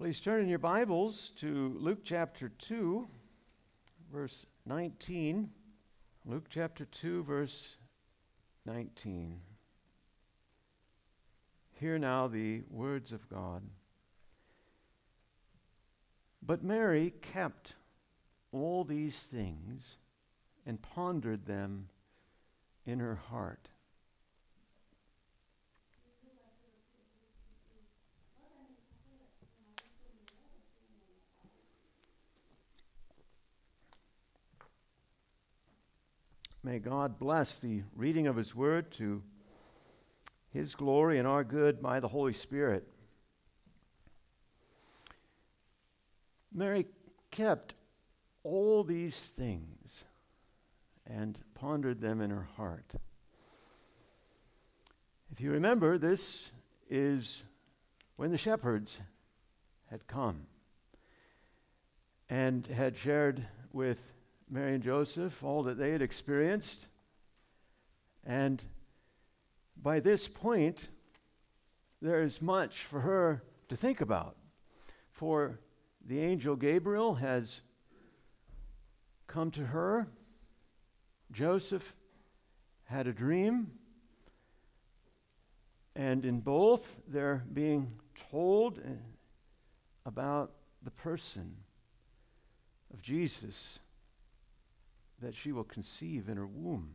Please turn in your Bibles to Luke chapter 2, verse 19. Luke chapter 2, verse 19. Hear now the words of God. But Mary kept all these things and pondered them in her heart. May God bless the reading of His Word to His glory and our good by the Holy Spirit. Mary kept all these things and pondered them in her heart. If you remember, this is when the shepherds had come and had shared with Mary and Joseph all that they had experienced. And by this point, there is much for her to think about. For the angel Gabriel has come to her. Joseph had a dream. And in both, they're being told about the person of Jesus that she will conceive in her womb.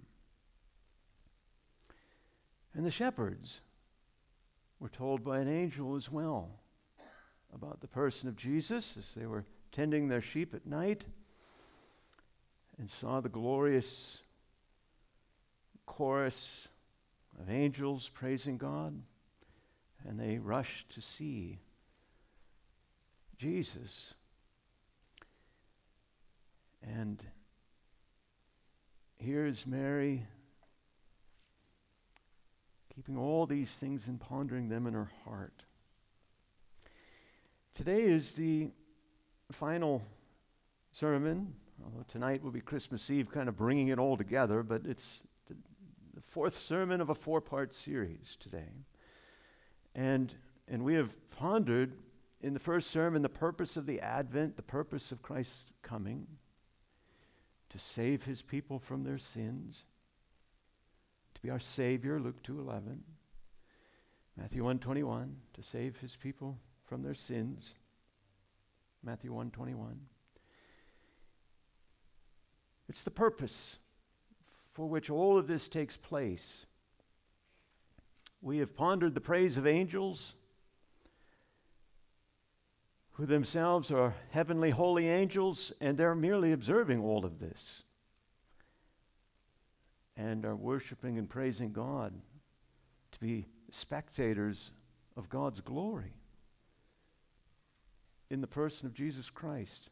And the shepherds were told by an angel as well about the person of Jesus as they were tending their sheep at night and saw the glorious chorus of angels praising God, and they rushed to see Jesus. And here is Mary keeping all these things and pondering them in her heart. Today is the final sermon, although tonight will be Christmas Eve, kind of bringing it all together, but it's the fourth sermon of a four-part series today. And we have pondered in the first sermon the purpose of the Advent, the purpose of Christ's coming, to save his people from their sins, to be our Savior, Luke 2:11, Matthew 1:21, to save his people from their sins, Matthew 1:21. It's the purpose for which all of this takes place. We have pondered the praise of angels, who themselves are heavenly holy angels, and they're merely observing all of this and are worshiping and praising God to be spectators of God's glory in the person of Jesus Christ.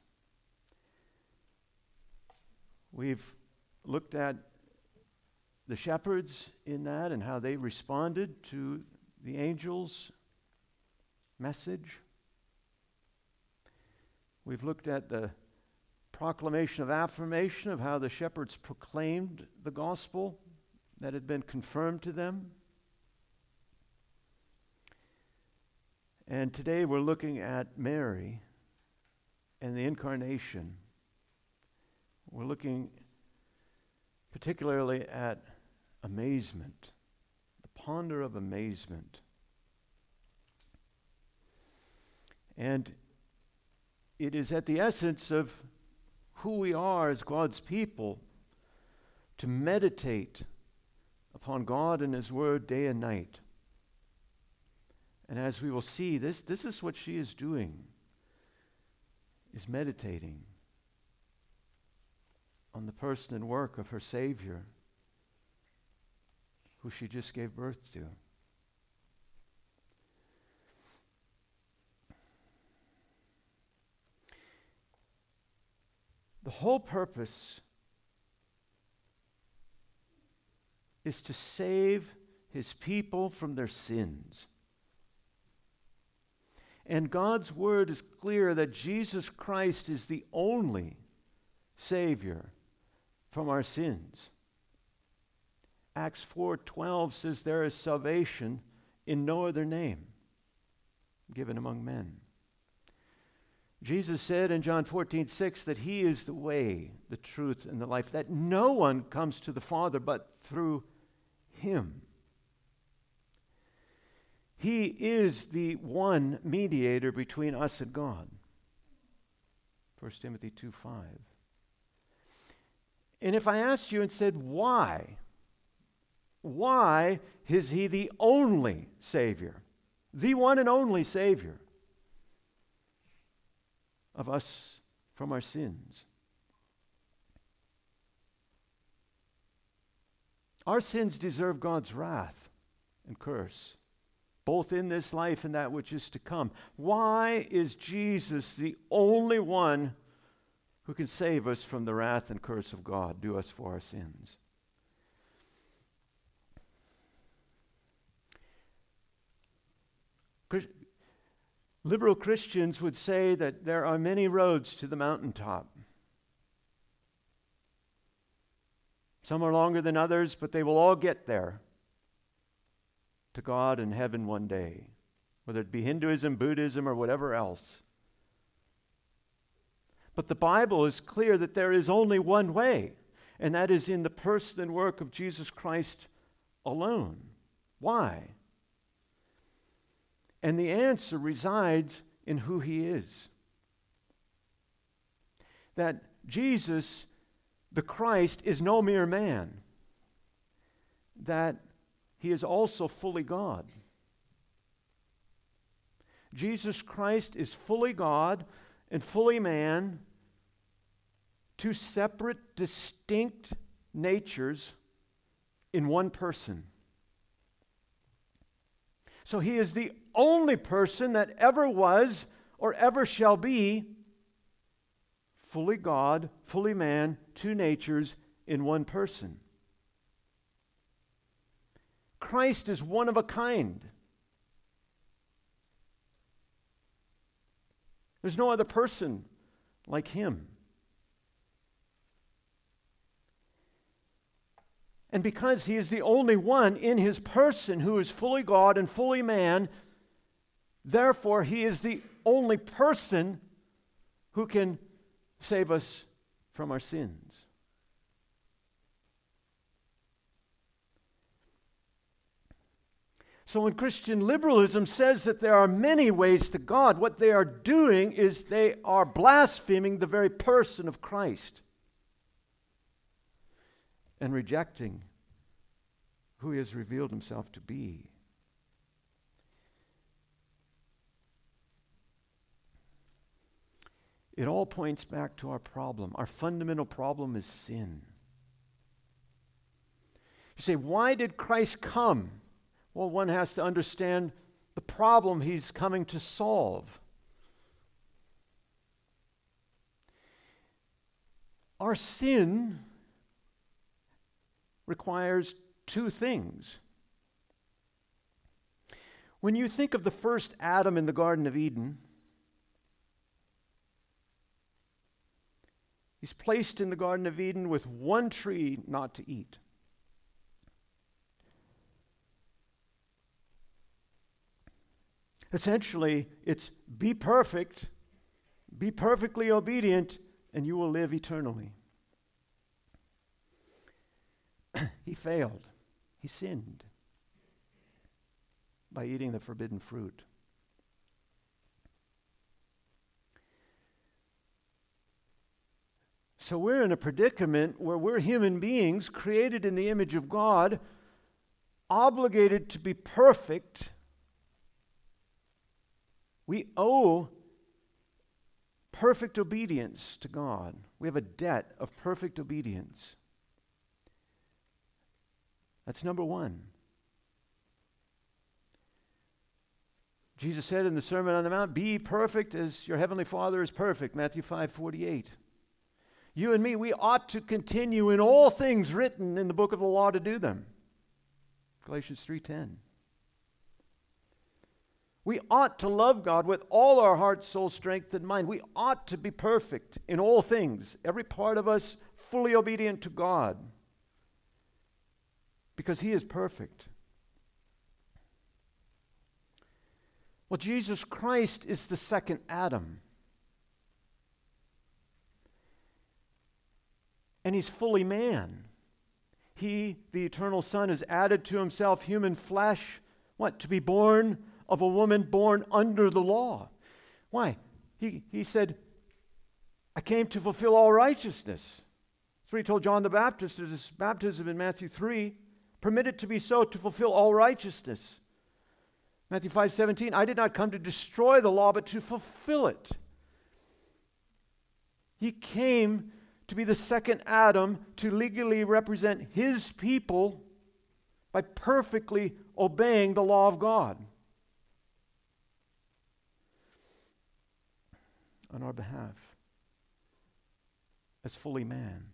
We've looked at the shepherds in that and how they responded to the angel's message. We've looked at the proclamation of affirmation of how the shepherds proclaimed the gospel that had been confirmed to them. And today we're looking at Mary and the incarnation. We're looking particularly at amazement, the ponder of amazement. And it is at the essence of who we are as God's people to meditate upon God and His Word day and night. And as we will see, this is what she is doing, is meditating on the person and work of her Savior, who she just gave birth to. The whole purpose is to save His people from their sins. And God's Word is clear that Jesus Christ is the only Savior from our sins. Acts 4:12 says there is salvation in no other name given among men. Jesus said in John 14:6 that he is the way, the truth, and the life, that no one comes to the Father but through him. He is the one mediator between us and God. 1 Timothy 2:5. And if I asked you and said, why? Why is he the only Savior? The one and only Savior of us from our sins. Our sins deserve God's wrath and curse, both in this life and that which is to come. Why is Jesus the only one who can save us from the wrath and curse of God, do us for our sins? Liberal Christians would say that there are many roads to the mountaintop. Some are longer than others, but they will all get there to God and heaven one day, whether it be Hinduism, Buddhism, or whatever else. But the Bible is clear that there is only one way, and that is in the person and work of Jesus Christ alone. Why? And the answer resides in who he is. That Jesus, the Christ, is no mere man. That he is also fully God. Jesus Christ is fully God and fully man, two separate, distinct natures in one person. So he is the only person that ever was or ever shall be fully God, fully man, two natures in one person. Christ is one of a kind. There's no other person like him. And because he is the only one in his person who is fully God and fully man, therefore he is the only person who can save us from our sins. So when Christian liberalism says that there are many ways to God, what they are doing is they are blaspheming the very person of Christ and rejecting who he has revealed himself to be. It all points back to our problem. Our fundamental problem is sin. You say, why did Christ come? Well, one has to understand the problem he's coming to solve. Our sin requires two things. When you think of the first Adam in the Garden of Eden, he's placed in the Garden of Eden with one tree not to eat. Essentially, it's be perfect, be perfectly obedient, and you will live eternally. He failed. He sinned by eating the forbidden fruit. So we're in a predicament where we're human beings created in the image of God, obligated to be perfect. We owe perfect obedience to God. We have a debt of perfect obedience. That's number one. Jesus said in the Sermon on the Mount, be perfect as your heavenly Father is perfect, Matthew 5:48. You and me, we ought to continue in all things written in the book of the law to do them, Galatians 3:10. We ought to love God with all our heart, soul, strength, and mind. We ought to be perfect in all things, every part of us fully obedient to God, because he is perfect. Well, Jesus Christ is the second Adam. and he's fully man. He, the eternal Son, has added to himself human flesh. What? To be born of a woman born under the law. Why? He said, I came to fulfill all righteousness. That's what he told John the Baptist at his baptism in Matthew 3. Permit it to be so to fulfill all righteousness. Matthew 5:17, I did not come to destroy the law, but to fulfill it. He came to be the second Adam, to legally represent his people by perfectly obeying the law of God on our behalf as fully man.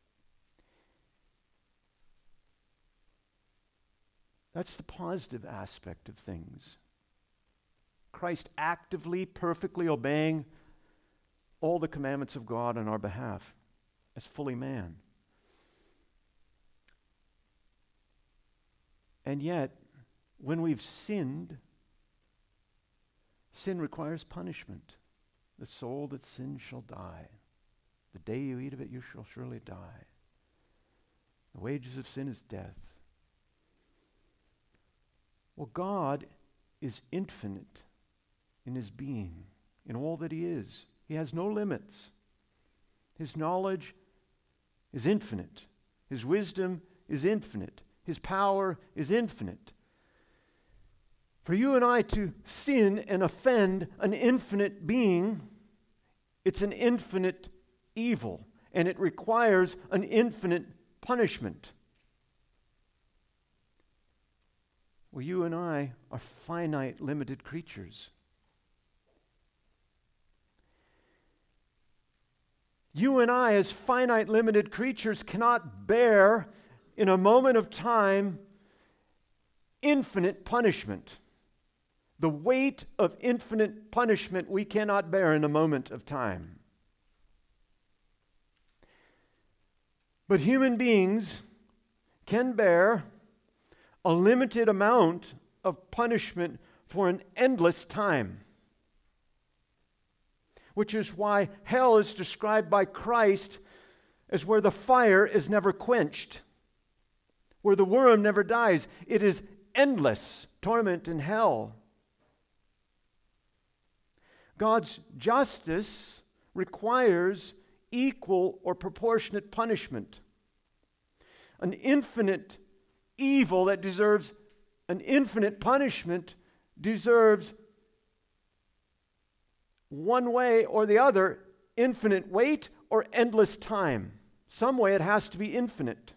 That's the positive aspect of things. Christ actively, perfectly obeying all the commandments of God on our behalf as fully man. And yet, when we've sinned, sin requires punishment. The soul that sins shall die. The day you eat of it, you shall surely die. The wages of sin is death. Well, God is infinite in his being, in all that he is. He has no limits. His knowledge is infinite. His wisdom is infinite. His power is infinite. For you and I to sin and offend an infinite being, it's an infinite evil, and it requires an infinite punishment. Well, you and I are finite, limited creatures. You and I, as finite, limited creatures, cannot bear, in a moment of time, infinite punishment. The weight of infinite punishment we cannot bear in a moment of time. But human beings can bear a limited amount of punishment for an endless time. Which is why hell is described by Christ as where the fire is never quenched, where the worm never dies. It is endless torment in hell. God's justice requires equal or proportionate punishment. An infinite evil that deserves an infinite punishment deserves one way or the other, infinite weight or endless time. Some way it has to be infinite.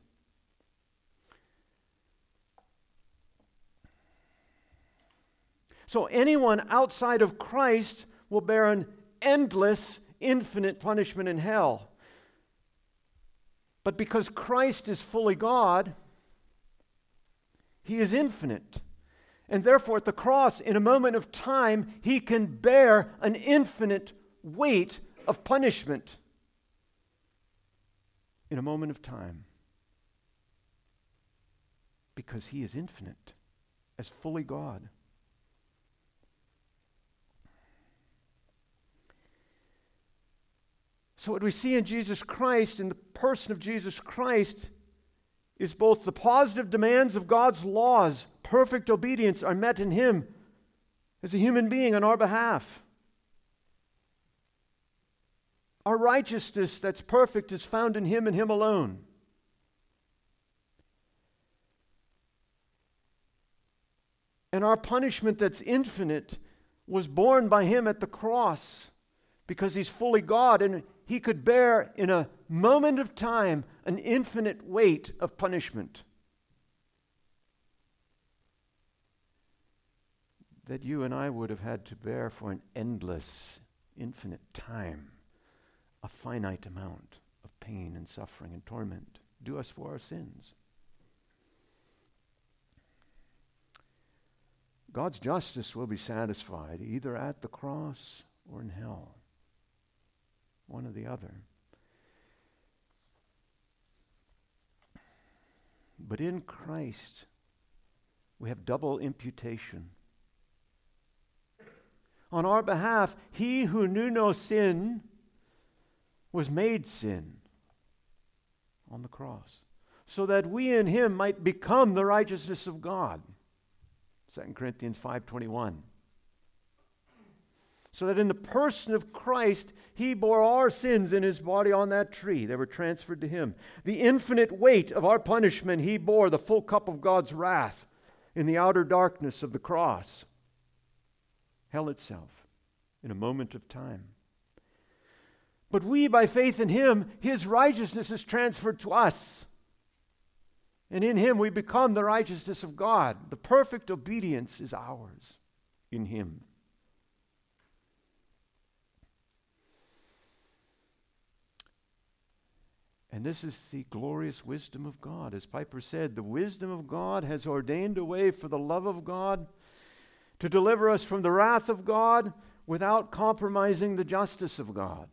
So anyone outside of Christ will bear an endless, infinite punishment in hell. But because Christ is fully God, he is infinite. And therefore, at the cross, in a moment of time, he can bear an infinite weight of punishment. In a moment of time. Because he is infinite, as fully God. So what we see in Jesus Christ, in the person of Jesus Christ, is both the positive demands of God's laws, perfect obedience, are met in him as a human being on our behalf. Our righteousness that's perfect is found in him and him alone. And our punishment that's infinite was borne by him at the cross because he's fully God and he could bear in a moment of time an infinite weight of punishment that you and I would have had to bear for an endless, infinite time, a finite amount of pain and suffering and torment due us for our sins. God's justice will be satisfied either at the cross or in hell. One or the other. But in Christ, we have double imputation. On our behalf, he who knew no sin was made sin, on the cross, so that we in him might become the righteousness of God. 2 Corinthians 5:21. So that in the person of Christ, he bore our sins in his body on that tree. They were transferred to him. The infinite weight of our punishment, he bore the full cup of God's wrath in the outer darkness of the cross. Hell itself, in a moment of time. But we, by faith in him, his righteousness is transferred to us. And in him we become the righteousness of God. The perfect obedience is ours in him. And this is the glorious wisdom of God. As Piper said, the wisdom of God has ordained a way for the love of God to deliver us from the wrath of God without compromising the justice of God.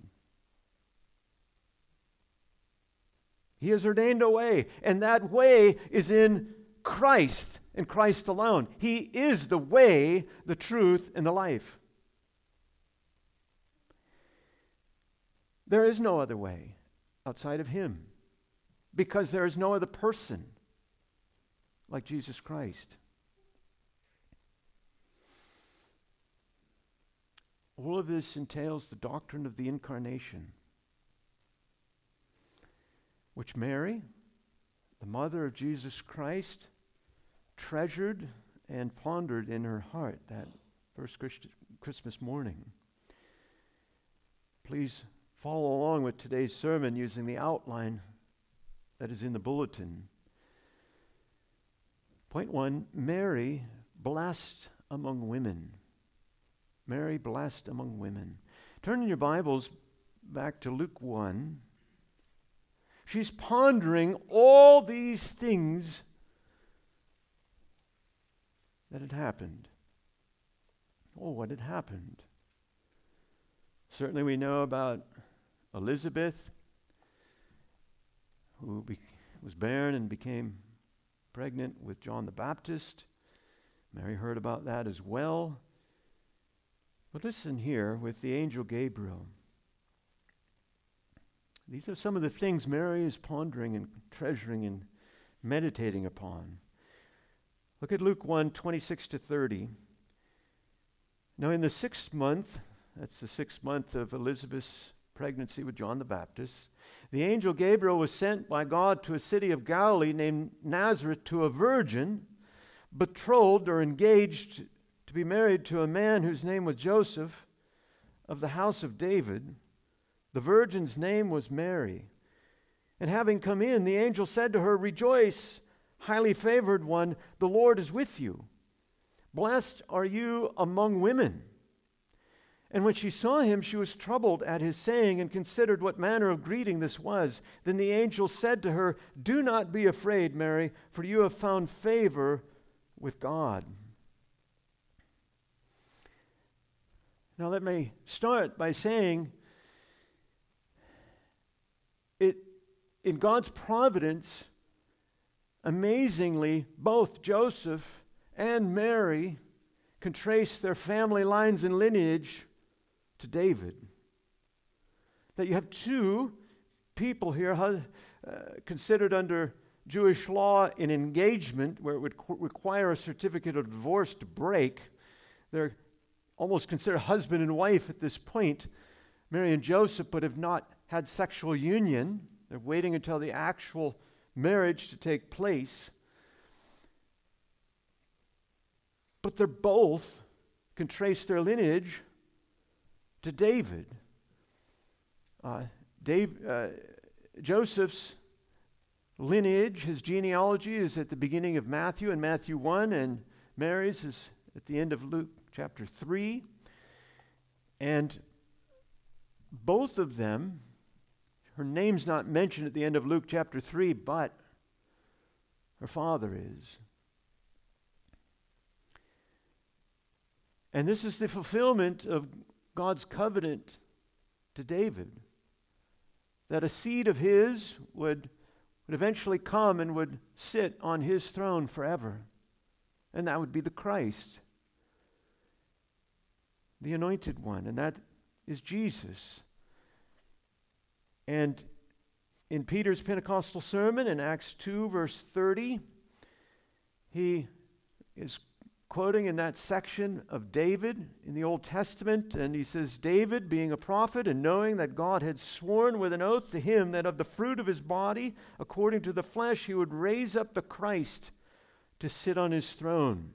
He has ordained a way, and that way is in Christ and Christ alone. He is the way, the truth, and the life. There is no other way outside of him, because there is no other person like Jesus Christ. All of this entails the doctrine of the incarnation, which Mary, the mother of Jesus Christ, treasured and pondered in her heart that first Christmas morning. Please follow along with today's sermon using the outline that is in the bulletin. Point 1, Mary blessed among women. Mary blessed among women. Turn in your Bibles back to Luke 1. She's pondering all these things that had happened. Oh, what had happened? Certainly we know about Elizabeth, who was barren and became pregnant with John the Baptist. Mary heard about that as well. But listen here with the angel Gabriel. These are some of the things Mary is pondering and treasuring and meditating upon. Look at Luke 1, 26 to 30. Now in the 6th month, that's the 6th month of Elizabeth's pregnancy with John the Baptist, the angel Gabriel was sent by God to a city of Galilee named Nazareth to a virgin, betrothed or engaged to be married to a man whose name was Joseph, of the house of David. The virgin's name was Mary. And having come in, the angel said to her, "Rejoice, highly favored one, the Lord is with you. Blessed are you among women." And when she saw him, she was troubled at his saying and considered what manner of greeting this was. Then the angel said to her, "Do not be afraid, Mary, for you have found favor with God." Now let me start by saying, in God's providence, amazingly, both Joseph and Mary can trace their family lines and lineage to David. That you have two people here considered under Jewish law in engagement, where it would require a certificate of divorce to break. They're almost considered husband and wife at this point. Mary and Joseph would have not had sexual union. They're waiting until the actual marriage to take place. But they're both can trace their lineage to David. Joseph's lineage, his genealogy, is at the beginning of Matthew in Matthew 1, and Mary's is at the end of Luke chapter 3. And both of them, her name's not mentioned at the end of Luke chapter 3, but her father is. And this is the fulfillment of God's covenant to David, that a seed of his would eventually come and would sit on his throne forever. And that would be the Christ, the anointed one, and that is Jesus. And In Peter's Pentecostal sermon in Acts 2, verse 30, he is quoting in that section of David in the Old Testament, and he says, David, being a prophet and knowing that God had sworn with an oath to him that of the fruit of his body, according to the flesh, he would raise up the Christ to sit on his throne.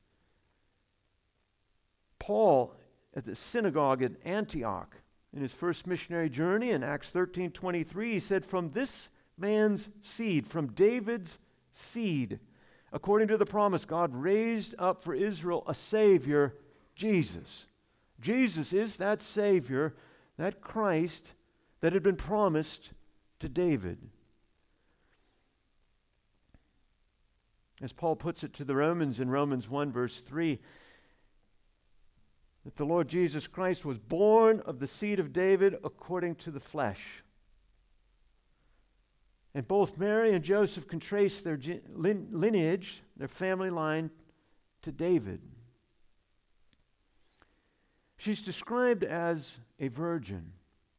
Paul, at the synagogue at Antioch, in his first missionary journey in Acts 13:23, he said, from this man's seed, from David's seed, according to the promise, God raised up for Israel a Savior, Jesus. Jesus is that Savior, that Christ that had been promised to David. As Paul puts it to the Romans in Romans 1, verse 3, that the Lord Jesus Christ was born of the seed of David according to the flesh. And both Mary and Joseph can trace their lineage, their family line, to David. She's described as a virgin.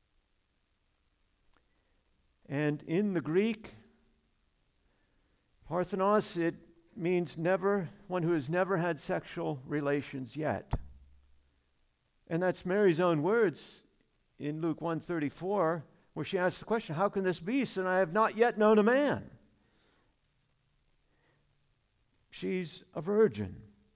And in the Greek, Parthenos, it means one who has never had sexual relations yet. And that's Mary's own words in Luke 1:34, where she asks the question, how can this be, since I have not yet known a man? She's a virgin.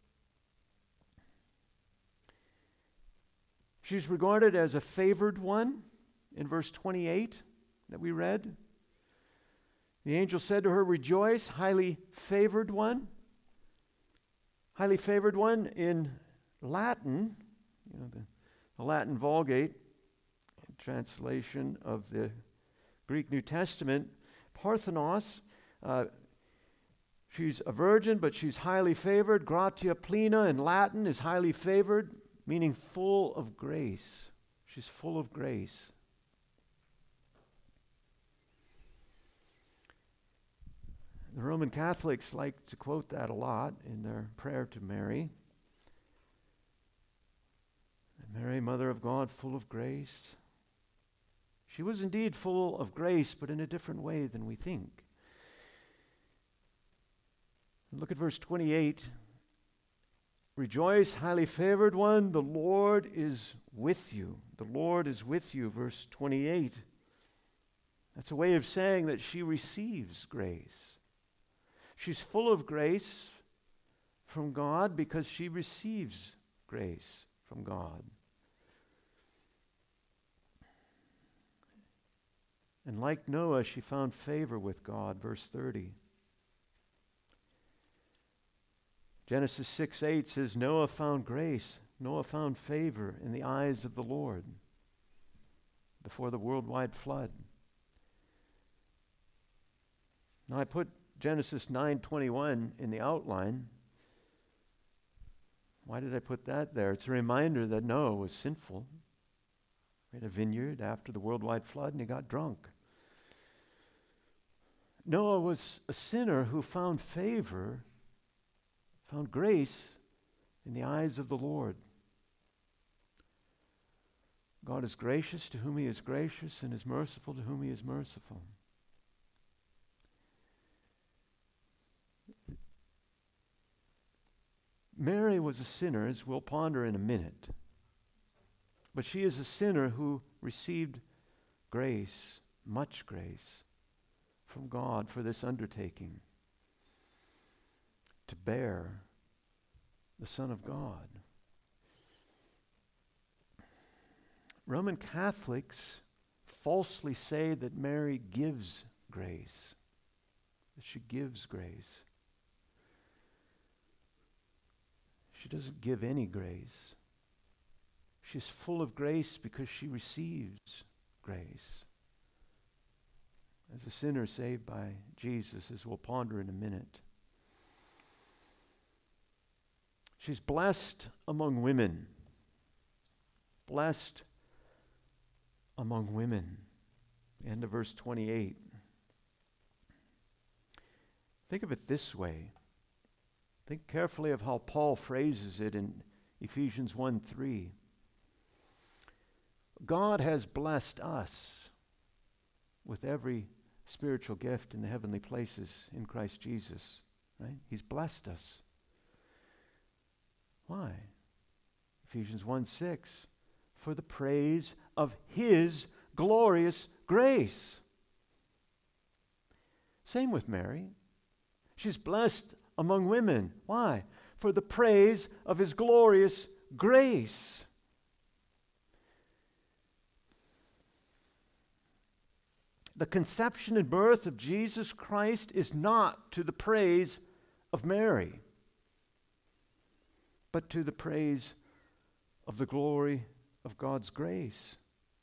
She's regarded as a favored one in verse 28 that we read. The angel said to her, rejoice, highly favored one. Highly favored one in Latin, the Latin Vulgate, translation of the Greek New Testament, Parthenos, she's a virgin, but she's highly favored. Gratia plena in Latin is highly favored, meaning full of grace. She's full of grace. The Roman Catholics like to quote that a lot in their prayer to Mary. Mary, Mother of God, full of grace. She was indeed full of grace, but in a different way than we think. Look at verse 28. Rejoice, highly favored one, the Lord is with you. The Lord is with you, verse 28. That's a way of saying that she receives grace. She's full of grace from God because she receives grace from God. And like Noah, she found favor with God, verse 30. Genesis 6:8 says, Noah found grace. Noah found favor in the eyes of the Lord before the worldwide flood. Now I put Genesis 9:21 in the outline. Why did I put that there? It's a reminder that Noah was sinful. He had a vineyard after the worldwide flood and he got drunk. Noah was a sinner who found favor, found grace in the eyes of the Lord. God is gracious to whom he is gracious and is merciful to whom he is merciful. Mary was a sinner, as we'll ponder in a minute. But she is a sinner who received grace, much grace, from God for this undertaking to bear the Son of God. Roman Catholics falsely say that Mary gives grace, that she gives grace. She doesn't give any grace. She's full of grace because she receives grace. As a sinner saved by Jesus, as we'll ponder in a minute. She's blessed among women. Blessed among women. End of verse 28. Think of it this way. Think carefully of how Paul phrases it in Ephesians 1:3. God has blessed us with every spiritual gift in the heavenly places in Christ Jesus, right? He's blessed us. Why? Ephesians 1:6, for the praise of His glorious grace. Same with Mary. She's blessed among women. Why? For the praise of His glorious grace. The conception and birth of Jesus Christ is not to the praise of Mary, but to the praise of the glory of God's grace.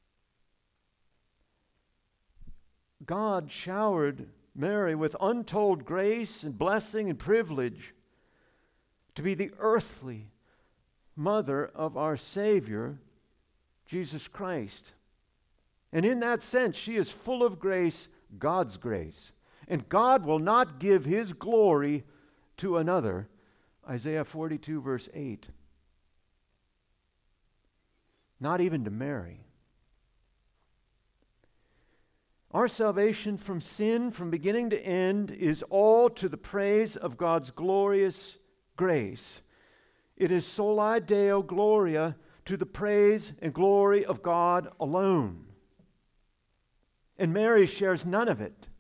God showered Mary with untold grace and blessing and privilege to be the earthly mother of our Savior, Jesus Christ. And in that sense, she is full of grace, God's grace. And God will not give His glory to another. Isaiah 42, verse 8. Not even to Mary. Our salvation from sin, from beginning to end, is all to the praise of God's glorious grace. It is soli Deo Gloria, to the praise and glory of God alone. And Mary shares none of it.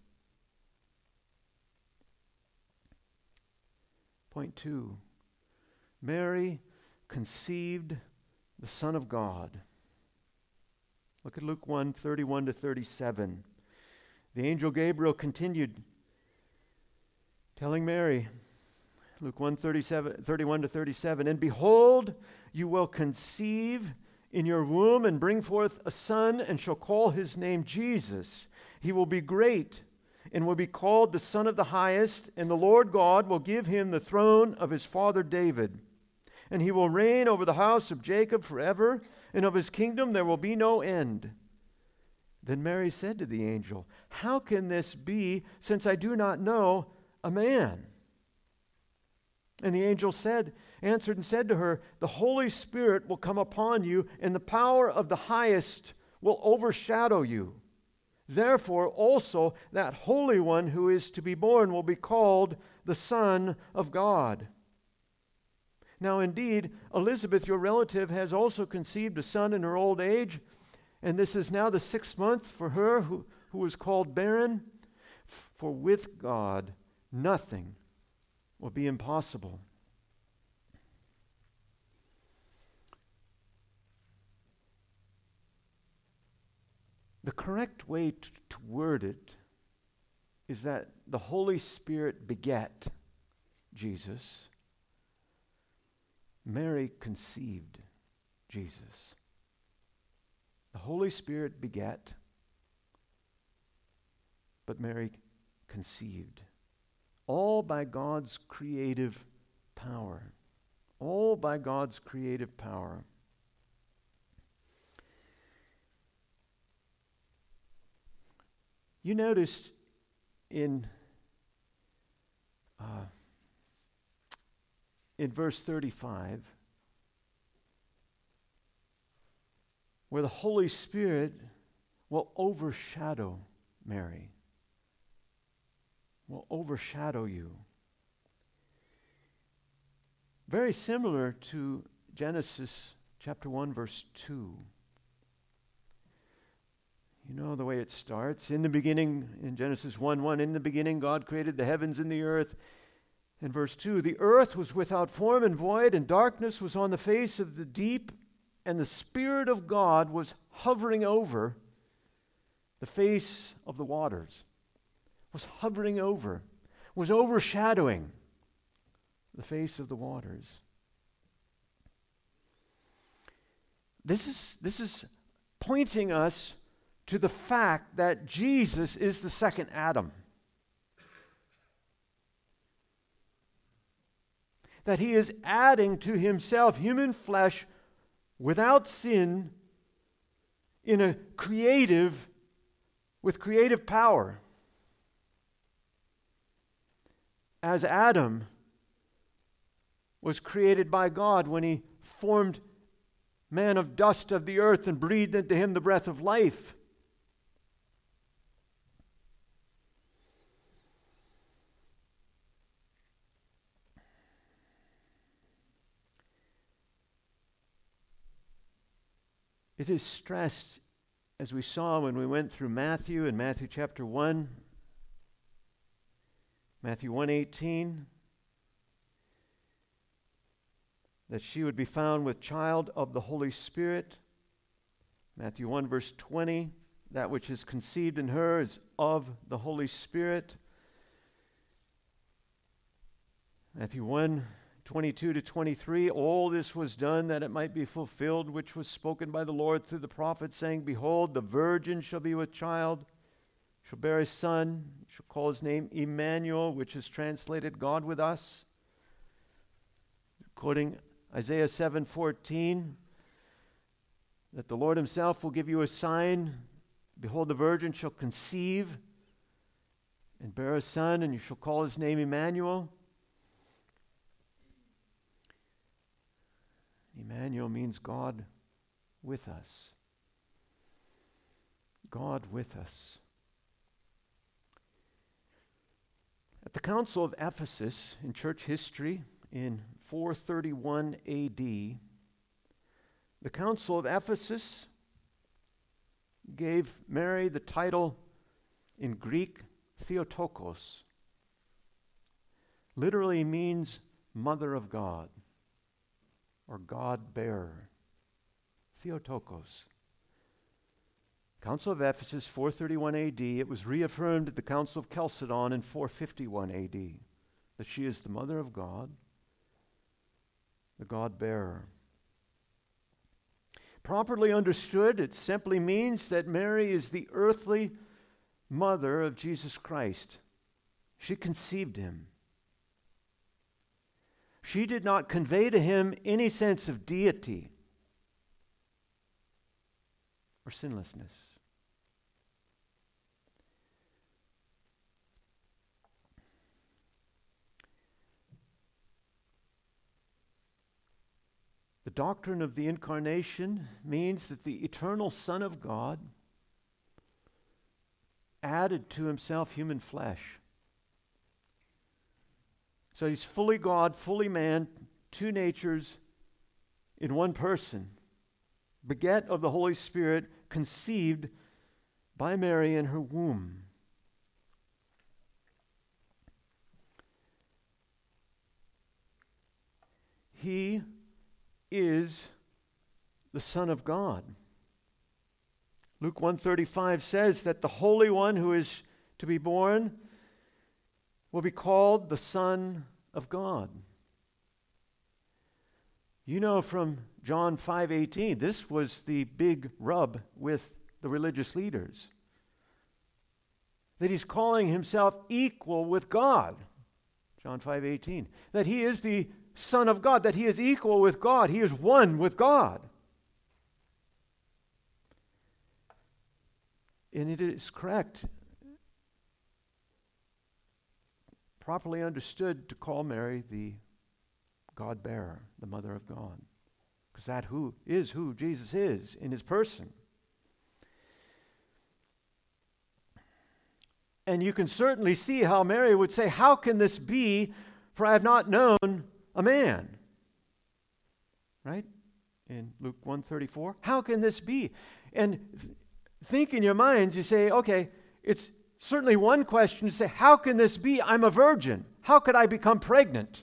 Point 2. Mary conceived the Son of God. Look at Luke 1, 31 to 37. The angel Gabriel continued telling Mary, Luke 1, 31 to 37, and behold, you will conceive in your womb and bring forth a son, and shall call his name Jesus. He will be great and will be called the Son of the Highest, and the Lord God will give him the throne of his father David. And he will reign over the house of Jacob forever, and of his kingdom there will be no end. Then Mary said to the angel, how can this be, since I do not know a man? And the angel answered and said to her, the Holy Spirit will come upon you, and the power of the Highest will overshadow you. Therefore also that Holy One who is to be born will be called the Son of God. Now indeed, Elizabeth, your relative, has also conceived a son in her old age, and this is now the 6th month for her who was called barren. For with God nothing will be impossible. The correct way to word it is that the Holy Spirit begat Jesus. Mary conceived Jesus. The Holy Spirit begat, but Mary conceived. All by God's creative power. All by God's creative power. You noticed in verse 35, where the Holy Spirit will overshadow Mary. Will overshadow you. Very similar to Genesis chapter 1, verse 2. You know the way it starts. In the beginning, in Genesis 1:1, in the beginning God created the heavens and the earth. In verse 2, the earth was without form and void, and darkness was on the face of the deep, and the Spirit of God was hovering over the face of the waters. Was hovering over, was overshadowing the face of the waters. This is pointing us to the fact that Jesus is the second Adam. That He is adding to Himself human flesh without sin with creative power. As Adam was created by God when He formed man of dust of the earth and breathed into him the breath of life. It is stressed, as we saw when we went through Matthew in Matthew chapter 1, Matthew 1:18, that she would be found with child of the Holy Spirit. Matthew 1 verse 20, that which is conceived in her is of the Holy Spirit. Matthew 1, 22 to 23, all this was done that it might be fulfilled, which was spoken by the Lord through the prophet, saying, Behold, the virgin shall be with child, shall bear a son, shall call his name Emmanuel, which is translated God with us. Quoting Isaiah 7:14, that the Lord himself will give you a sign. Behold, the virgin shall conceive and bear a son, and you shall call his name Emmanuel. Emmanuel means God with us. God with us. At the Council of Ephesus in church history in 431 AD, the Council of Ephesus gave Mary the title in Greek Theotokos. Literally means Mother of God or God-bearer. Theotokos. Council of Ephesus, 431 AD. It was reaffirmed at the Council of Chalcedon in 451 AD that she is the Mother of God, the God-bearer. Properly understood, it simply means that Mary is the earthly mother of Jesus Christ. She conceived him. She did not convey to him any sense of deity or sinlessness. The doctrine of the incarnation means that the eternal Son of God added to himself human flesh. So he's fully God, fully man, two natures in one person. Beget of the Holy Spirit, conceived by Mary in her womb. He is the Son of God. Luke 1:35 says that the Holy One who is to be born will be called the Son of God. You know from John 5:18, this was the big rub with the religious leaders. That he's calling himself equal with God. John 5:18. That he is the Son of God, that he is equal with God. He is one with God. And it is correct, properly understood, to call Mary the God-bearer, the Mother of God. Because that is who Jesus is in his person. And you can certainly see how Mary would say, how can this be, for I have not known a man? Right? In Luke 1:34. How can this be? And think in your minds, you say, okay, it's certainly one question to say, how can this be? I'm a virgin. How could I become pregnant?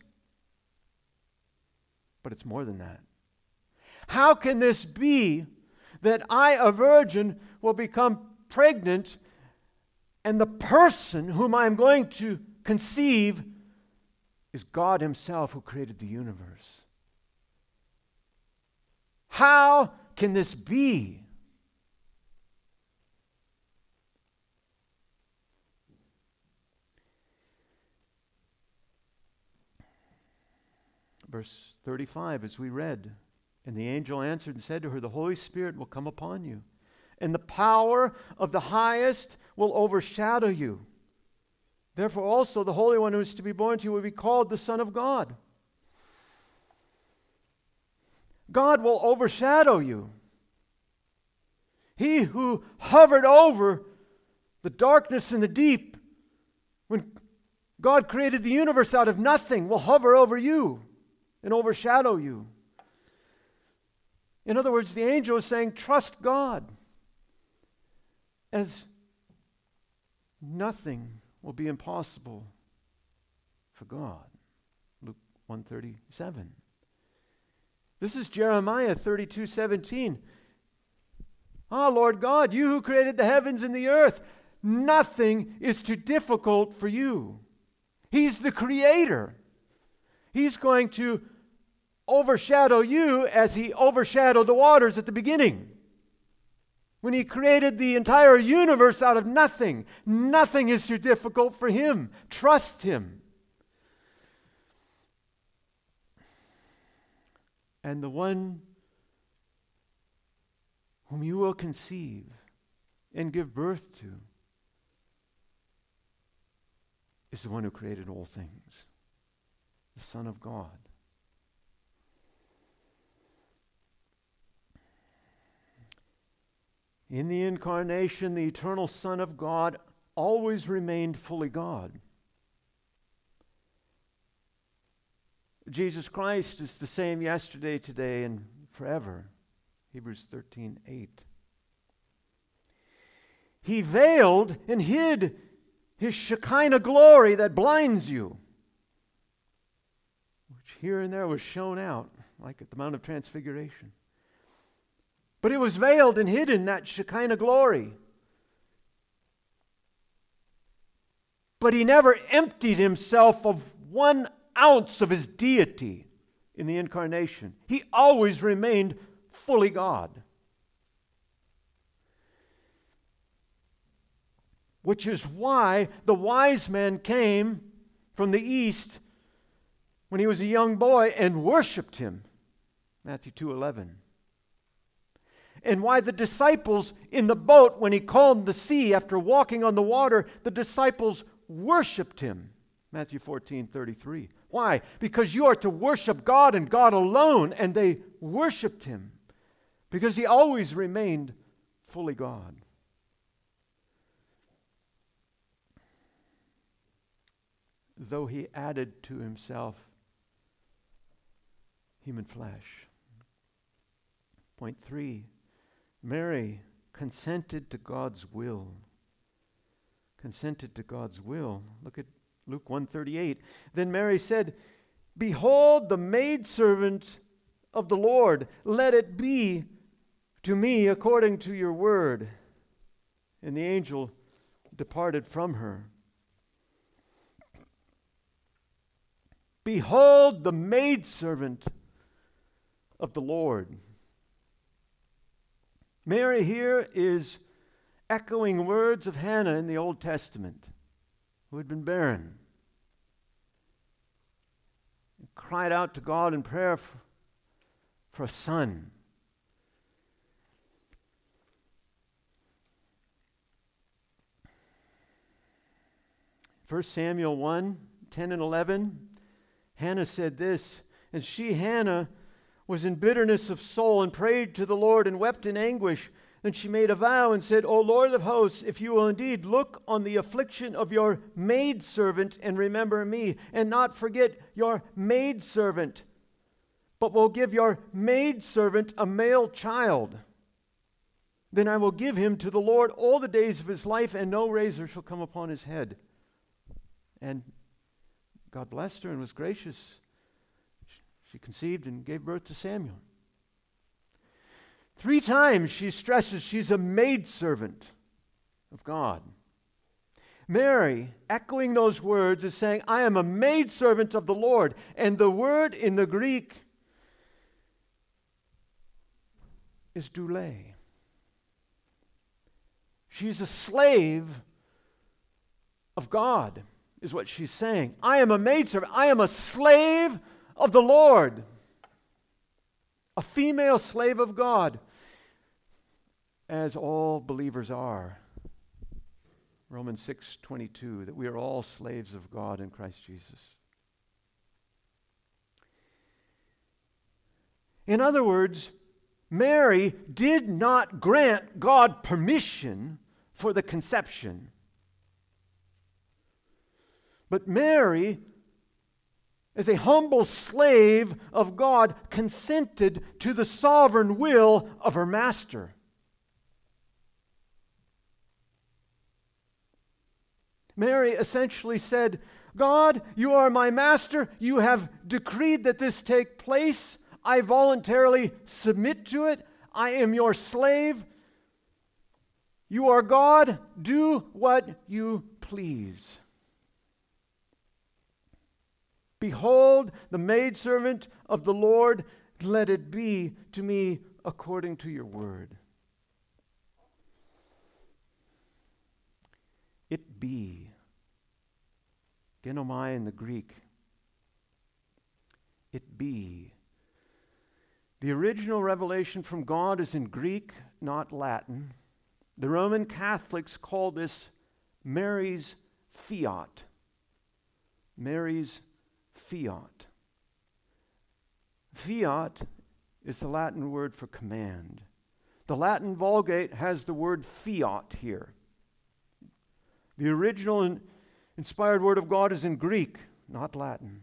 But it's more than that. How can this be that I, a virgin, will become pregnant and the person whom I'm going to conceive is God himself who created the universe? How can this be? Verse 35, as we read, and the angel answered and said to her, the Holy Spirit will come upon you, and the power of the highest will overshadow you. Therefore also the Holy One who is to be born to you will be called the Son of God. God will overshadow you. He who hovered over the darkness and the deep when God created the universe out of nothing will hover over you and overshadow you. In other words, the angel is saying, trust God, as nothing will be impossible for God. Luke 1:37. This is Jeremiah 32:17. Ah, Lord God, you who created the heavens and the earth, nothing is too difficult for you. He's the creator. He's going to overshadow you as he overshadowed the waters at the beginning. When he created the entire universe out of nothing, nothing is too difficult for him. Trust him. And the one whom you will conceive and give birth to is the one who created all things, the Son of God. In the incarnation, the eternal Son of God always remained fully God. Jesus Christ is the same yesterday, today, and forever. Hebrews 13:8. He veiled and hid his Shekinah glory that blinds you, which here and there was shown out, like at the Mount of Transfiguration. But it was veiled and hidden, that Shekinah glory. But he never emptied himself of 1 ounce of his deity in the incarnation. He always remained fully God. Which is why the wise men came from the east when he was a young boy and worshiped him. Matthew 2:11. And why the disciples in the boat, when he calmed the sea after walking on the water, the disciples worshiped him. Matthew 14:33. Why? Because you are to worship God and God alone, and they worshiped him because he always remained fully God. Though he added to himself human flesh. Point 3, Mary consented to God's will. Consented to God's will. Look at Luke 1:38. Then Mary said, "Behold the maidservant of the Lord, let it be to me according to your word." And the angel departed from her. Behold the maidservant of the Lord. Mary here is echoing words of Hannah in the Old Testament, who had been barren, and cried out to God in prayer for a son. First Samuel 1:10 and 11, Hannah said this, and she, Hannah, was in bitterness of soul and prayed to the Lord and wept in anguish. Then she made a vow and said, O Lord of hosts, if you will indeed look on the affliction of your maidservant and remember me, and not forget your maidservant, but will give your maidservant a male child, then I will give him to the Lord all the days of his life, and no razor shall come upon his head. And God blessed her and was gracious. She conceived and gave birth to Samuel. 3 times she stresses she's a maidservant of God. Mary, echoing those words, is saying, I am a maidservant of the Lord. And the word in the Greek is doulé. She's a slave of God, is what she's saying. I am a maidservant. I am a slave of the Lord. A female slave of God, as all believers are. Romans 6:22, that we are all slaves of God in Christ Jesus. In other words, Mary did not grant God permission for the conception. But Mary as a humble slave of God, consented to the sovereign will of her master. Mary essentially said, God, you are my master. You have decreed that this take place. I voluntarily submit to it. I am your slave. You are God. Do what you please. Behold, the maidservant of the Lord, let it be to me according to your word. It be. Genomai in the Greek. It be. The original revelation from God is in Greek, not Latin. The Roman Catholics call this Mary's fiat. Mary's fiat. Fiat is the Latin word for command. The Latin Vulgate has the word fiat here. The original inspired word of God is in Greek, not Latin.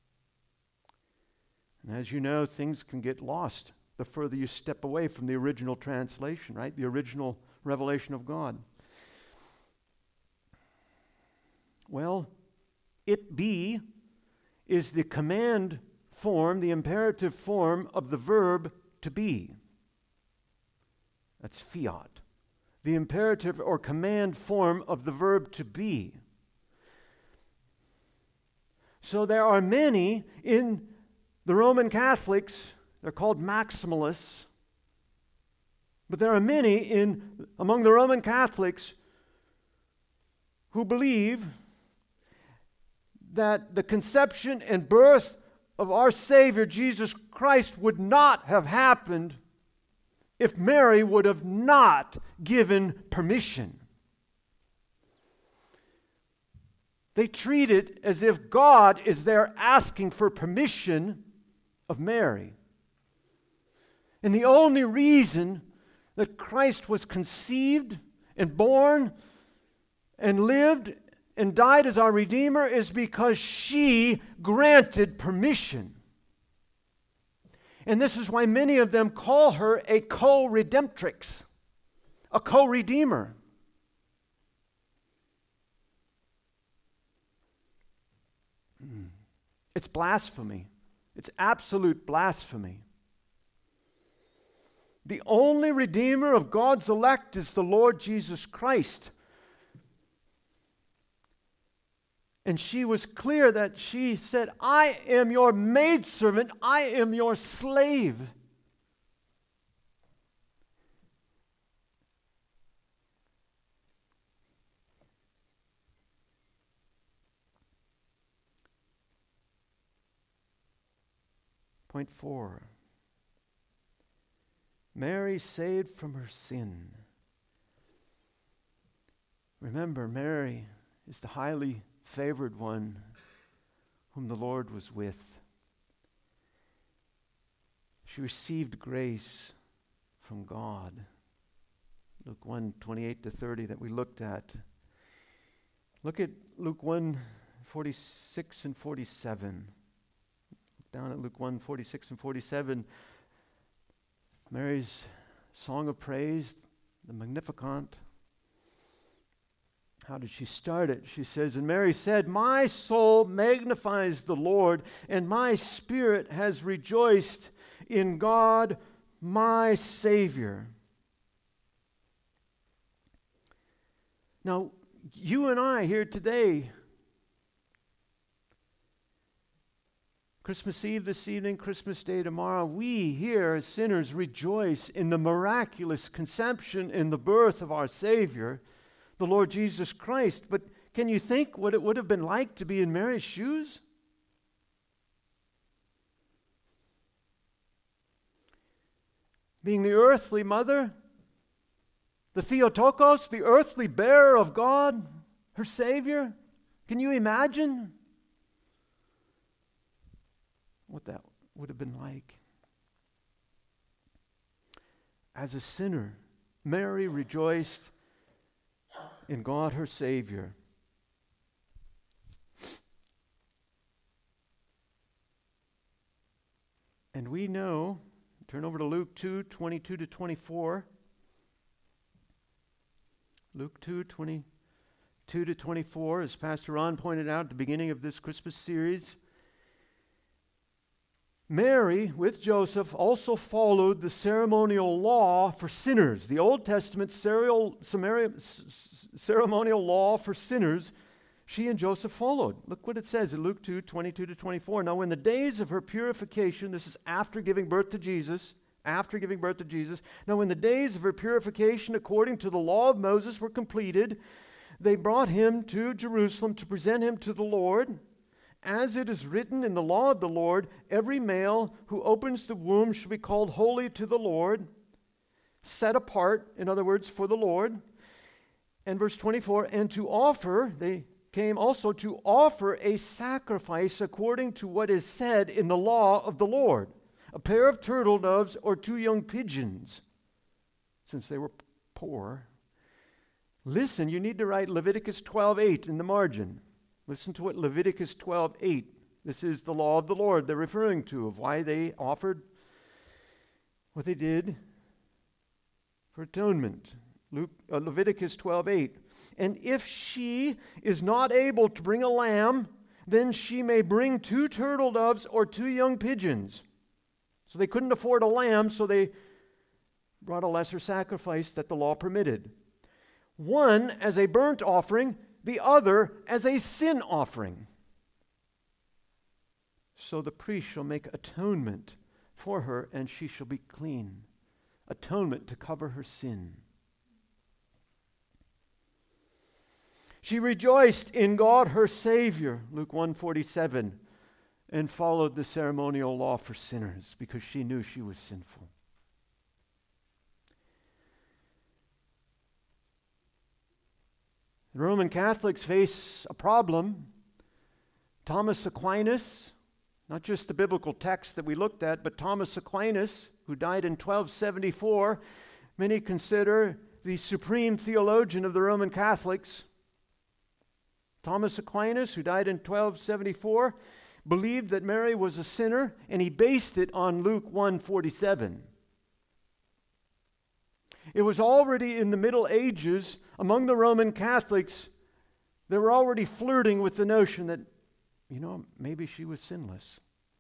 And as you know, things can get lost the further you step away from the original translation, right? The original revelation of God. Well, it be is the command form, the imperative form of the verb to be. That's fiat. The imperative or command form of the verb to be. So there are many in the Roman Catholics, they're called Maximalists, but there are many among the Roman Catholics who believe that the conception and birth of our Savior Jesus Christ would not have happened if Mary would have not given permission. They treat it as if God is there asking for permission of Mary. And the only reason that Christ was conceived and born and lived and died as our Redeemer is because she granted permission. And this is why many of them call her a co-redemptrix, a co-redeemer. It's blasphemy. It's absolute blasphemy. The only Redeemer of God's elect is the Lord Jesus Christ. And she was clear that she said, I am your maidservant, I am your slave. Point 4. Mary saved from her sin. Remember, Mary is the highly favored one whom the Lord was with. She received grace from God. Luke 1:28-30 that we looked at. Look at Luke 1:46 and 47. Down at Luke 1:46 and 47, Mary's song of praise, the Magnificat. How did she start it? She says, and Mary said, my soul magnifies the Lord, and my spirit has rejoiced in God, my Savior. Now, you and I here today, Christmas Eve this evening, Christmas Day tomorrow, we here as sinners rejoice in the miraculous conception and the birth of our Savior, the Lord Jesus Christ. But can you think what it would have been like to be in Mary's shoes? Being the earthly mother, the Theotokos, the earthly bearer of God, her Savior. Can you imagine what that would have been like? As a sinner, Mary rejoiced in God, her Savior. And we know, turn over to Luke 2, 22 to 24. Luke 2, 22 to 24, as Pastor Ron pointed out at the beginning of this Christmas series. Mary, with Joseph, also followed the ceremonial law for sinners. The Old Testament ceremonial law for sinners, she and Joseph followed. Look what it says in Luke 2, 22 to 24. Now, when the days of her purification, this is after giving birth to Jesus, now when the days of her purification according to the law of Moses were completed, they brought him to Jerusalem to present him to the Lord. As it is written in the law of the Lord, every male who opens the womb shall be called holy to the Lord, set apart, in other words, for the Lord. And verse 24, and to offer, they came also to offer a sacrifice according to what is said in the law of the Lord, a pair of turtle doves or 2 young pigeons, since they were poor. Listen, you need to write Leviticus 12:8 in the margin. Listen to what Leviticus 12:8, this is the law of the Lord they're referring to, of why they offered what they did for atonement. Leviticus 12:8. And if she is not able to bring a lamb, then she may bring 2 turtle doves or 2 young pigeons. So they couldn't afford a lamb, so they brought a lesser sacrifice that the law permitted. One as a burnt offering, the other as a sin offering. So the priest shall make atonement for her, and she shall be clean. Atonement to cover her sin. She rejoiced in God her Savior, Luke 1:47, and followed the ceremonial law for sinners because she knew she was sinful. The Roman Catholics face a problem. Thomas Aquinas, not just the biblical text that we looked at, but Thomas Aquinas, who died in 1274, many consider the supreme theologian of the Roman Catholics. Thomas Aquinas, who died in 1274, believed that Mary was a sinner, and he based it on Luke 1:47. It was already in the Middle Ages, among the Roman Catholics, they were already flirting with the notion that, maybe she was sinless.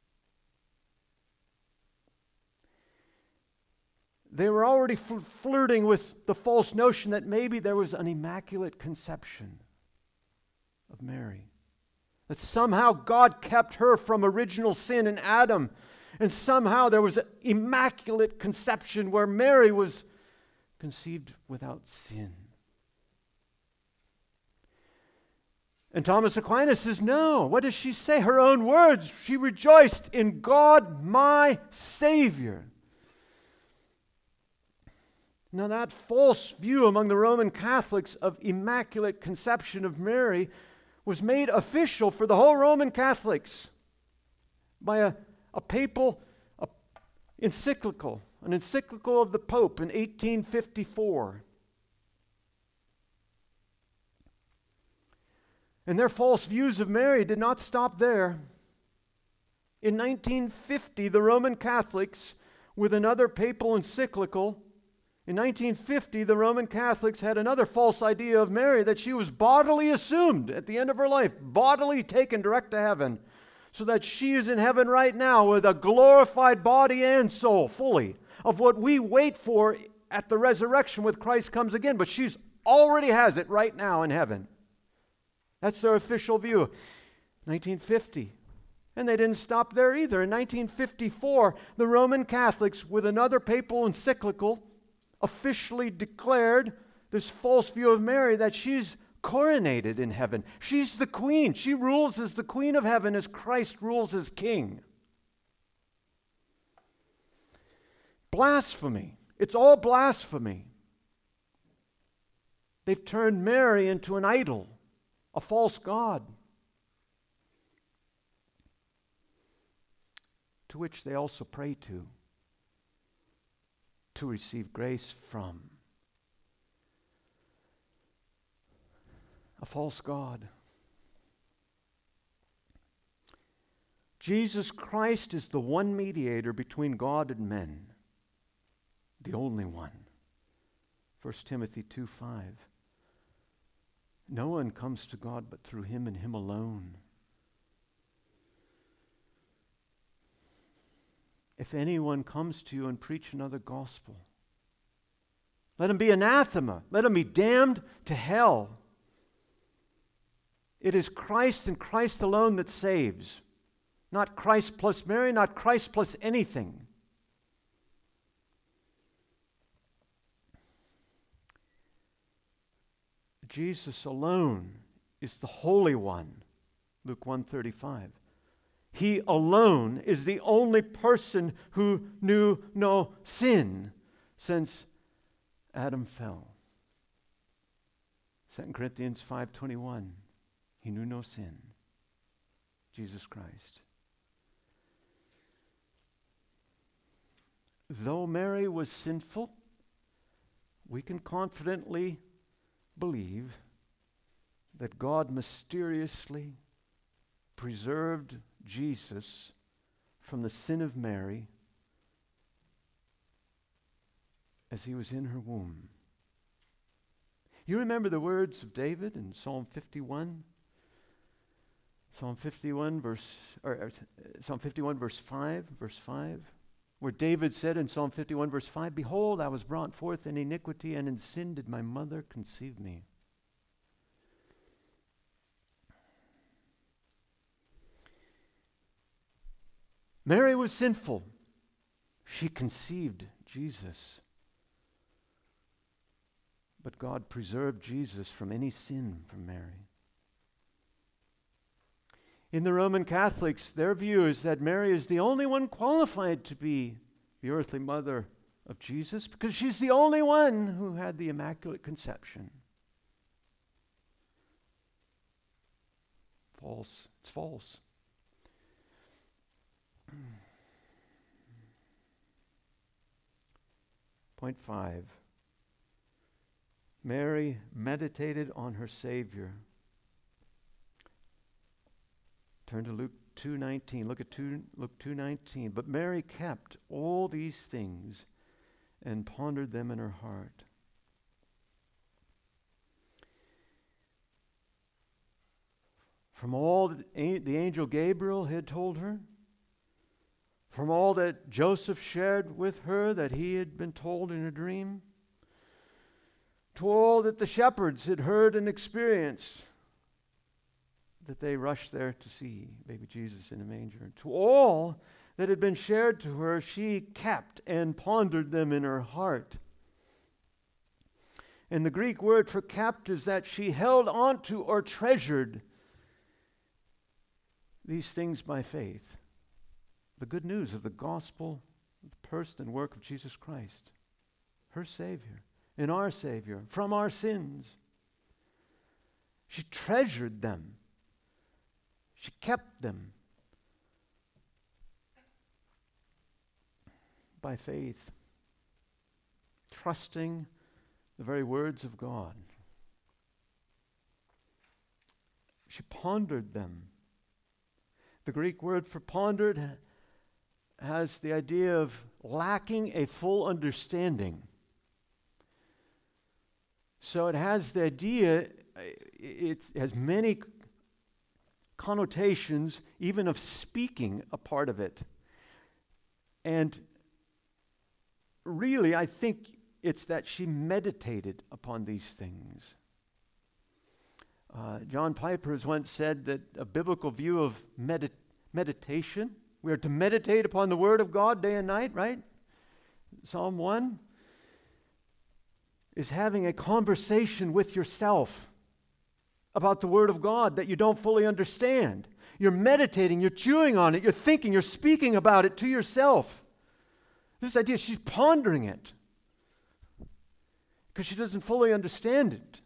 They were already flirting with the false notion that maybe there was an immaculate conception of Mary. That somehow God kept her from original sin in Adam, and somehow there was an immaculate conception where Mary was conceived without sin. And Thomas Aquinas says, no. What does she say? Her own words. She rejoiced in God, my Savior. Now that false view among the Roman Catholics of immaculate conception of Mary was made official for the whole Roman Catholics by a papal encyclical, an encyclical of the Pope in 1854. And their false views of Mary did not stop there. In 1950, the Roman Catholics, with another papal encyclical, in 1950, the Roman Catholics had another false idea of Mary, that she was bodily assumed at the end of her life, bodily taken direct to heaven, so that she is in heaven right now with a glorified body and soul, fully, of what we wait for at the resurrection when Christ comes again. But she's already has it right now in heaven. That's their official view. 1950. And they didn't stop there either. In 1954, the Roman Catholics, with another papal encyclical, officially declared this false view of Mary, that she's coronated in heaven. She's the queen. She rules as the queen of heaven as Christ rules as king. Blasphemy. It's all blasphemy. They've turned Mary into an idol, a false god, to which they also pray to receive grace from. A false god. Jesus Christ is the one mediator between God and men, the only one. 1 Timothy 2:5. No one comes to God but through him and him alone. If anyone comes to you and preach another gospel, let him be anathema. Let him be damned to hell. It is Christ and Christ alone that saves. Not Christ plus Mary, not Christ plus anything. Jesus alone is the Holy One. Luke 1:35. He alone is the only person who knew no sin since Adam fell. 2 Corinthians 5:21. He knew no sin. Jesus Christ. Though Mary was sinful, we can confidently believe that God mysteriously preserved Jesus from the sin of Mary as he was in her womb. You remember the words of David in Psalm 51? Psalm 51 verse 5, where David said in Psalm 51 verse 5, "Behold, I was brought forth in iniquity, and in sin did my mother conceive me." Mary was sinful. She conceived Jesus. But God preserved Jesus from any sin from Mary. In the Roman Catholics, their view is that Mary is the only one qualified to be the earthly mother of Jesus because she's the only one who had the Immaculate Conception. False. It's false. Point 5. Mary meditated on her Savior. Turn to Luke 2:19. Look at Luke 2:19. But Mary kept all these things and pondered them in her heart. From all that the angel Gabriel had told her, from all that Joseph shared with her that he had been told in a dream, to all that the shepherds had heard and experienced, that they rushed there to see baby Jesus in a manger. To all that had been shared to her, she kept and pondered them in her heart. And the Greek word for kept is that she held onto or treasured these things by faith. The good news of the gospel, the person and work of Jesus Christ, her Savior and our Savior from our sins. She treasured them. She kept them by faith, trusting the very words of God. She pondered them. The Greek word for pondered has the idea of lacking a full understanding. So it has the idea, it has many connotations, even of speaking a part of it. And really, I think it's that she meditated upon these things. John Piper has once said that a biblical view of meditation, we are to meditate upon the Word of God day and night, right? Psalm 1 is having a conversation with yourself about the Word of God that you don't fully understand. You're meditating, you're chewing on it, you're thinking, you're speaking about it to yourself. This idea, she's pondering it because she doesn't fully understand it.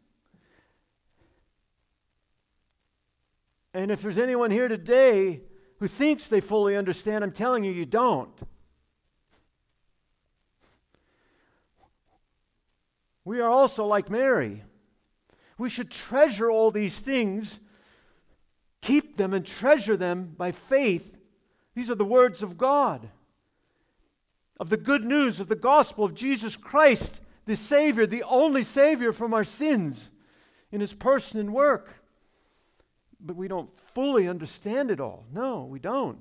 And if there's anyone here today who thinks they fully understand, I'm telling you, you don't. We are also like Mary. We should treasure all these things, keep them and treasure them by faith, These are the words of God, of the good news of the gospel of Jesus Christ, the Savior, the only Savior from our sins in His person and work. But we don't fully understand it all. No, we don't.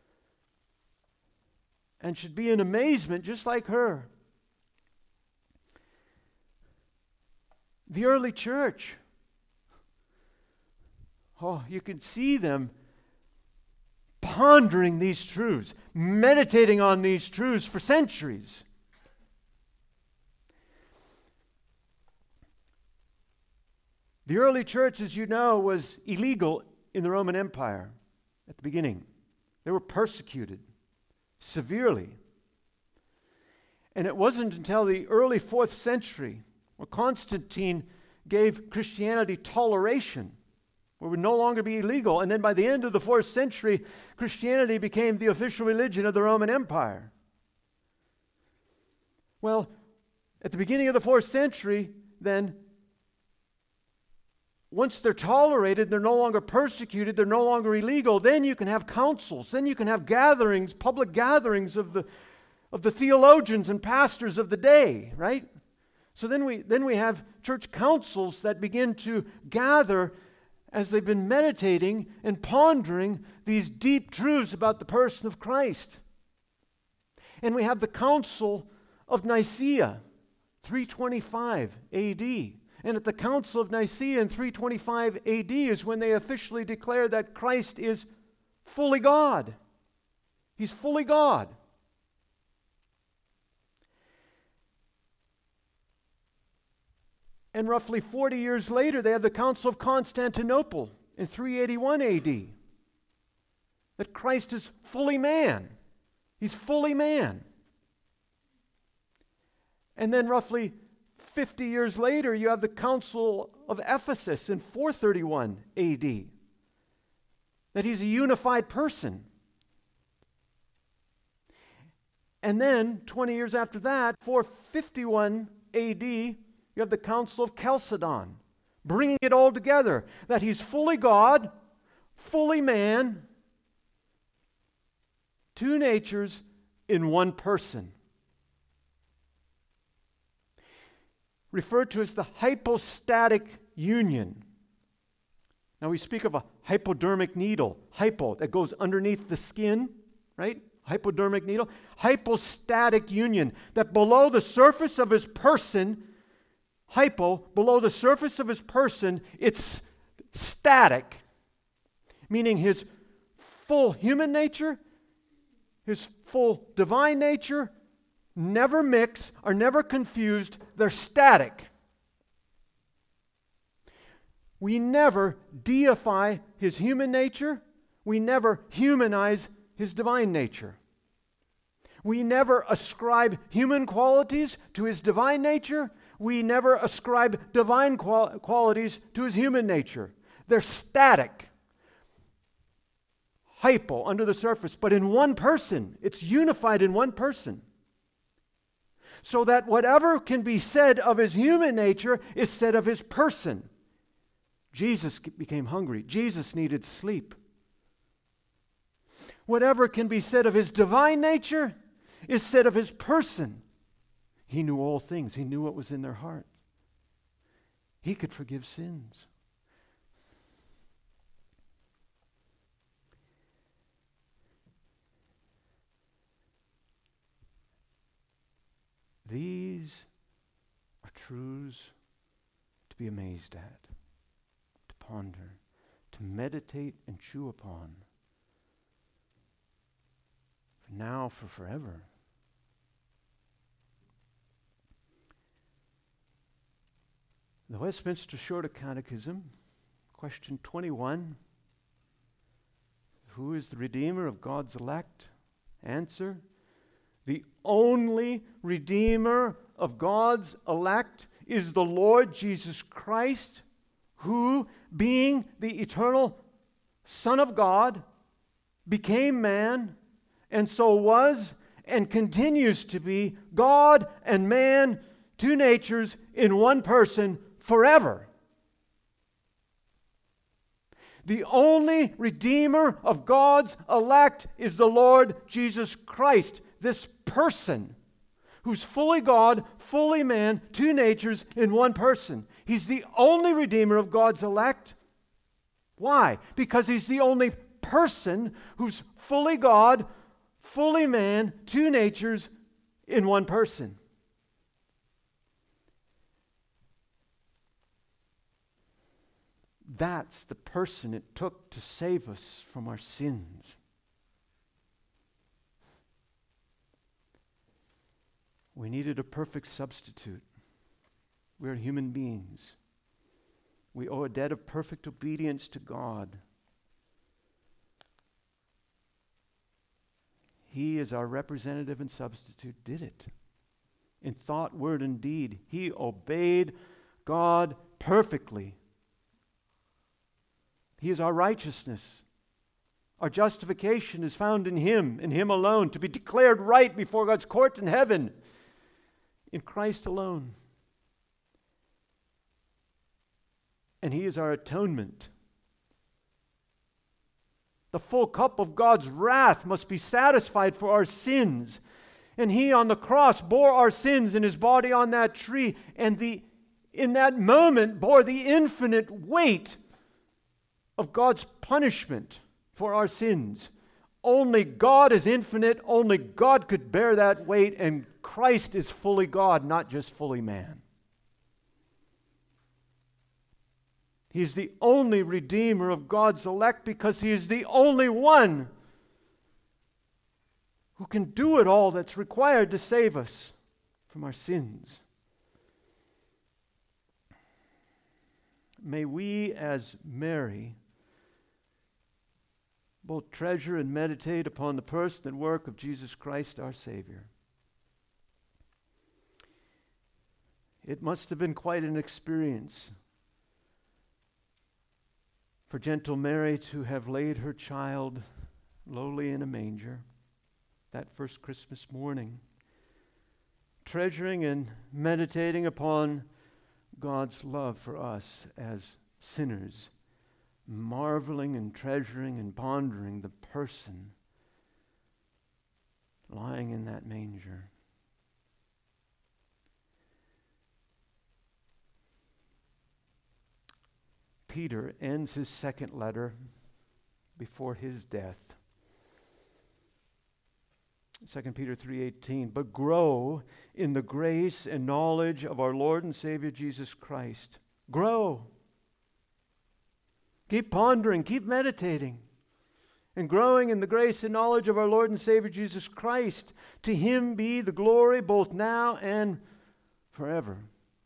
And should be in amazement just like her. The early church, you can see them pondering these truths, meditating on these truths for centuries. The early church, as you know, was illegal in the Roman Empire at the beginning. They were persecuted severely. And it wasn't until the early 4th century where Constantine gave Christianity toleration, where it would no longer be illegal. And then by the end of the 4th century, Christianity became the official religion of the Roman Empire. Well, at the beginning of the 4th century, then, once they're tolerated, they're no longer persecuted, they're no longer illegal, then you can have councils, then you can have gatherings, public gatherings of the theologians and pastors of the day, right? So then we have church councils that begin to gather as they've been meditating and pondering these deep truths about the person of Christ. And we have the Council of Nicaea, 325 A.D., and at the Council of Nicaea in 325 A.D. is when they officially declare that Christ is fully God. He's fully God. And roughly 40 years later, they have the Council of Constantinople in 381 A.D. That Christ is fully man. He's fully man. And then roughly 50 years later, you have the Council of Ephesus in 431 A.D. That He's a unified person. And then, 20 years after that, 451 A.D., you have the Council of Chalcedon, bringing it all together, that He's fully God, fully man, two natures in one person. Referred to as the hypostatic union. Now we speak of a hypodermic needle, hypo, that goes underneath the skin, right? Hypodermic needle. Hypostatic union, that below the surface of His person, below the surface of His person, it's static, meaning His full human nature, His full divine nature, never mix, are never confused, they're static. We never deify His human nature, we never humanize His divine nature. We never ascribe human qualities to His divine nature, we never ascribe divine qualities to His human nature. They're static. Hypo, under the surface, but in one person. It's unified in one person. So that whatever can be said of His human nature is said of His person. Jesus became hungry. Jesus needed sleep. Whatever can be said of His divine nature is said of His person. He knew all things. He knew what was in their heart. He could forgive sins. These are truths to be amazed at, to ponder, to meditate and chew upon. For now, for forever. The Westminster Shorter Catechism, question 21. Who is the Redeemer of God's elect? Answer: the only Redeemer of God's elect is the Lord Jesus Christ, who, being the eternal Son of God, became man, and so was and continues to be God and man, two natures in one person, forever. The only Redeemer of God's elect is the Lord Jesus Christ, this person who's fully God, fully man, two natures in one person. He's the only Redeemer of God's elect. Why? Because he's the only person who's fully God, fully man, two natures in one person. That's the person it took to save us from our sins. We needed a perfect substitute. We're human beings. We owe a debt of perfect obedience to God. He, as our representative and substitute, did it. In thought, word, and deed, he obeyed God perfectly. He is our righteousness. Our justification is found in him alone, to be declared right before God's court in heaven, in Christ alone. And he is our atonement. The full cup of God's wrath must be satisfied for our sins. And he on the cross bore our sins in his body on that tree, and in that moment bore the infinite weight of God's punishment for our sins. Only God is infinite, only God could bear that weight, and Christ is fully God, not just fully man. He's the only Redeemer of God's elect because he is the only one who can do it all that's required to save us from our sins. May we, as Mary, both treasure and meditate upon the person and work of Jesus Christ our Savior. It must have been quite an experience for gentle Mary to have laid her child lowly in a manger that first Christmas morning, treasuring and meditating upon God's love for us as sinners, marveling and treasuring and pondering the person lying in that manger. Peter ends his second letter before his death. 2 Peter 3:18, but grow in the grace and knowledge of our Lord and Savior Jesus Christ. Grow. Keep pondering, keep meditating, and growing in the grace and knowledge of our Lord and Savior Jesus Christ. To him be the glory both now and forever.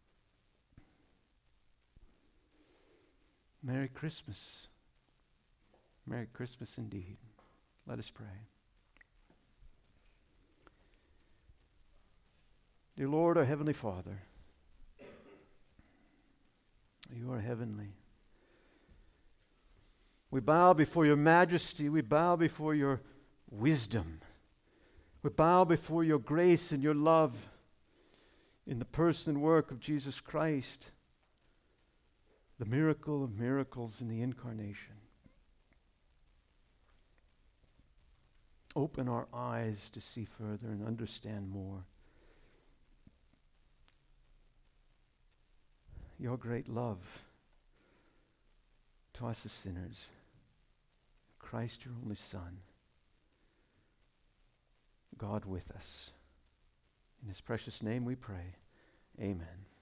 Merry Christmas. Merry Christmas indeed. Let us pray. Dear Lord, our Heavenly Father, you are heavenly. We bow before your majesty. We bow before your wisdom. We bow before your grace and your love in the person and work of Jesus Christ, the miracle of miracles in the incarnation. Open our eyes to see further and understand more. Your great love to us as sinners. Christ, your only Son. God with us. In his precious name we pray. Amen.